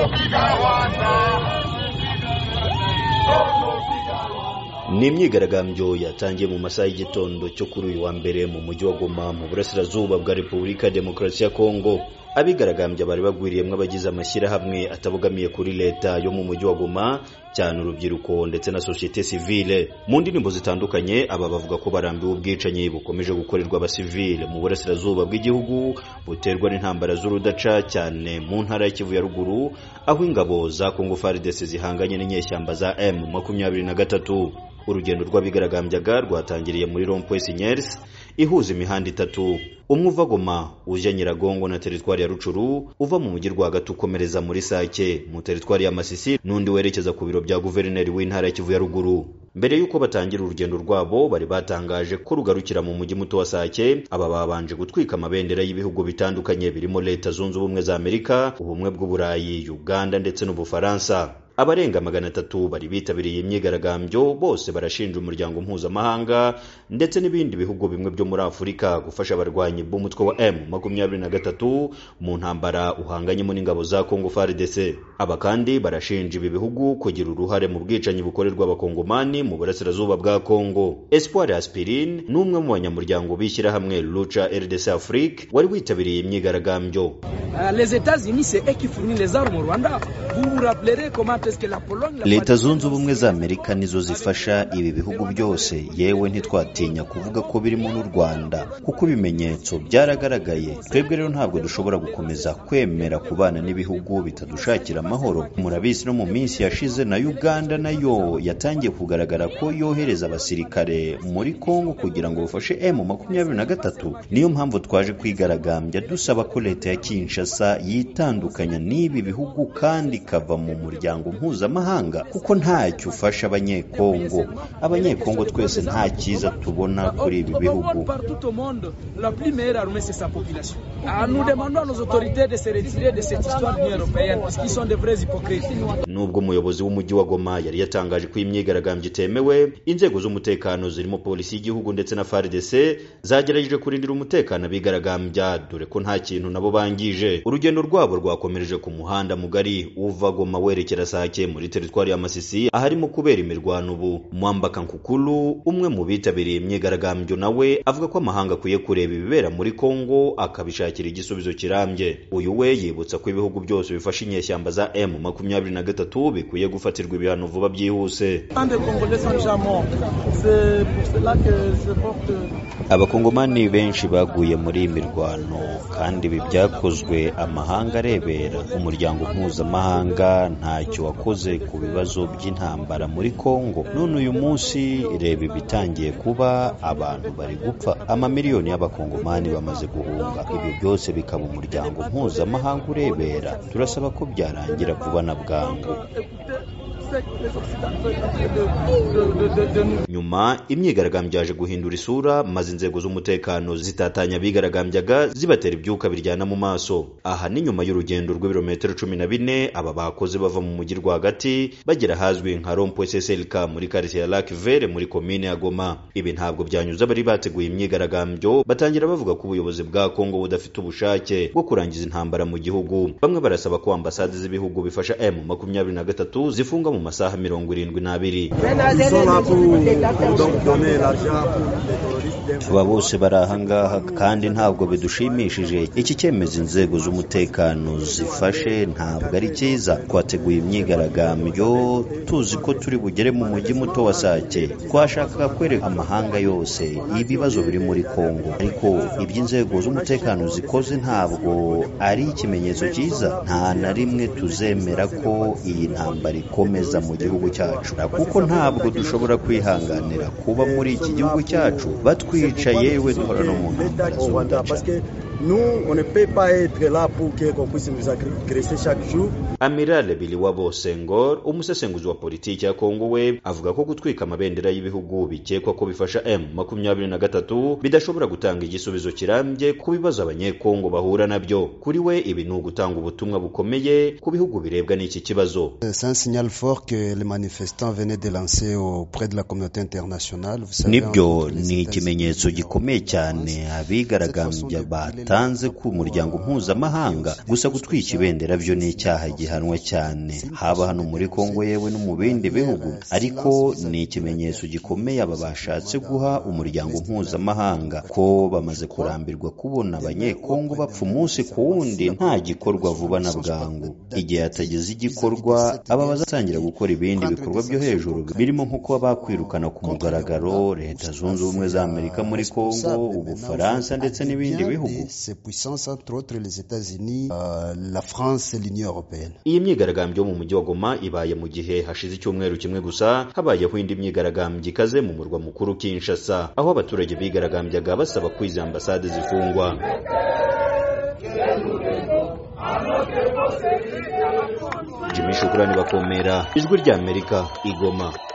Ni imyigaragambyo yatangiye mu masaha y'igitondo cyo kuri uyu wa mbere mu mujyi wa Goma mu burasirazuba bwa Repubulika ya Demokarasi ya Kongo. Abigaragambya bari bagwiriyemwe abagize amashyirahamwe atabogamiye kuri leta yo mu mujyi wa Goma, cyane urubyiruko ndetse na societe civile. Mu ndirimbo zitandukanye aba bavuga ko barambiwe ubwicanyi bukomeje gukorerwa abasivile mu burasirazuba bw'igihugu buterwa n'intambara z'urudaca, cyane mu ntara ya Kivu ya ruguru aho ingabo za Congo FARDC zihanganye n'inyeshyamba za M23. Urugendo rw'abigaragambyaga rwatangiriye muri Rond-Point Signers ihuza imihanda itatu, umwe uva Goma ujya Nyiragongo na teritwari ya Rucuru, uva mu mujyi rwagati ukomereza muri Sake mu teritwari ya Masisi, n'undi werekeza ku biro bya guverineri w'intara ya Kivu ya ruguru. Mbere yuko batangira urugendo rwabo bari batangaje ko rugarukira mu mujyi muto wa Sake. Aba babanje gutwika amabendera y'ibihugu bitandukanye birimo Leta Zunze Ubumwe za Amerika, Ubumwe bw'Uburayi, Uganda ndetse n'Ubufaransa. Abarenga 300 bari bitabiriye imyigaragambyo, bose barashinja umuryango mpuzamahanga ndetse n'ibindi bihugu bimwe byo muri Afurika gufasha abarwanyi b'umutwe wa M23 mu ntambara uhanganyemo n'ingabo za Congo FARDC. Aba kandi barashinja ibi bihugu kugira uruhare mu bwicanyi bukorerwa abakongomani mu burasirazuba bwa Congo. Espoir Aspirine n'umwe mu banyamuryango bishyira hamwe Lucha RDC Afrique wari witabiriye imyigaragambyo. Les États-Unis c'est eux qui fournissent les armes au Rwanda. Vous vous rappellerez comment Leta Zunze Ubumwe za Amerika nizo zifasha ibi bihugu byose, yewe ntitwatinya kuvuga ko birimo n'u Rwanda kuko ibimenyetso byaragaragaye. Twebwe rero ntabwo dushobora gukomeza kwemera kubana n'ibihugu bitadushakira amahoro. Murabizi no mu minsi yashize na Uganda nayo yatangiye kugaragara ko yohereza abasirikare muri Kongo kugira ngo bafashe M23. Niyo mpamvu twaje kwigaragambya dusaba ko leta ya Kinshasa yitandukanya n'ibi bihugu kandi kava mu muryango mpuzamahanga kuko ntacyo ufasha abanyekongo. Abanyekongo twese nta cyiza tubona kuri ibi bihugu. Nubwo umuyobozi w'umujyi wa Goma yari yatangaje ko imyigaragambyo itemewe, inzego z'umutekano zirimo polisi y'igihugu ndetse na FARDC zagerageje kurindira umutekano abigaragambya, dore ko nta kintu nabo bangije. Urugendo rwabo rwakomereje ku muhanda mugari uva Goma werekera Sake muri teritwari ya Masisi aharimo kubera imirwano ubu. Mwambaka Nkukulu, umwe mu bitabiriye imyigaragambyo, nawe avuga ko amahanga akwiye kureba ibibera muri Kongo akabishakira igisubizo kirambye. Uyu we yibutsa ko ibihugu byose bifasha inyeshyamba za M23 bikwiye gufatirwa ibihano vuba byihuse. Abakongomani benshi baguye muri imirwano kandi ibi byakozwe amahanga arebera. Umuryango mpuzamahanga ntacyo wakoze ku bibazo by'intambara muri Kongo. None uyu munsi reba ibitangiye kuba, abantu bari gupfa, amamiliyoni y'abakongomani bamaze guhunga. Ibi byose bikaba umuryango mpuzamahanga urebera. Turasaba ko byarangira vuba na bwangu. Nyuma imyigaragambyo yaje guhindura isura, maze inzego z'umutekano zitatanya abigaragambyaga zibatera ibyuka biryana mu maso. Aha ni nyuma y'urugendo rw'ibirometero 14 aba bakoze bava mu mujyi rwagati bagera hazwi nka Rond-Point SSLK muri quartier ya Lac Vert muri commune ya Goma. Ibi ntabwo byanyuze bari bateguye imyigaragambyo, batangira bavuga ko ubuyobozi bwa Kongo budafite ubushake bwo kurangiza intambara mu gihugu. Bamwe barasaba ko ambasade z'ibihugu bifasha M23 zifunga mu masaha 72. Aba bose bari ahangaha kandi ntabwo bidushimishije. Iki cyemezo inzego z'umutekano zifashe ntabwo ari cyiza. Twateguye imyigaragambyo tuzi ko turi bugere mu mujyi muto wa Sake. Twashakaga kwereka amahanga yose ibibazo biri muri Kongo, ariko iby'inzego z'umutekano zikoze ntabwo ari ikimenyetso cyiza. Nta na rimwe tuzemera ko iyi ntambara ikomeza mu gihugu cyacu, kuko ntabwo dushobora kwihanganira kuba muri iki gihugu cyacu batwica, yewe duhora no mu ntambara z'urudaca. Nous, on ne peut pas être là pour qu'on puisse nous agresser chaque jour. Amiral Biliwabo Senghor, umusesenguzi wa politiki ya Kongo, we avuga ko gutwika amabendera y'ibihugu bikekwa ko bifasha M23 bidashobora gutanga igisubizo kirambye ku bibazo abanyekongo bahura nabyo. Kuri we ibi ni ugutanga ubutumwa bukomeye ku bihugu birebwa n'iki kibazo. C'est un signal fort que les manifestants venaient de lancer auprès de la communauté internationale. Nibyo ni ikimenyetso gikomeye cyane abigaragambya batanze ku muryango mpuzamahanga. Gusa gutwika ibendera byo ni icyaha gihanwa cyane, haba hano muri Kongo yewe no mu bindi bihugu, ariko ni ikimenyetso gikomeye aba bashatse guha umuryango mpuzamahanga ko bamaze kurambirwa kubona abanyekongo bapfa umunsi ku wundi nta gikorwa vuba na bwangu. Igihe hatagize igikorwa, aba bazatangira gukora ibindi bikorwa byo hejuru, birimo nko kuba bakwirukana ku mugaragaro Leta Zunze Ubumwe za Amerika muri Kongo, Ubufaransa ndetse n'ibindi bihugu. Iyi myigaragambyo mu mujyi wa Goma ibaye mu gihe hashize icyumweru kimwe gusa habayeho indi myigaragambyo ikaze mu murwa mukuru Kinshasa, aho abaturage bigaragambyaga basaba ko izi ambasade zifungwa. Jimmy Shukrani Bakomera, Ijwi ry'Amerika, Igoma.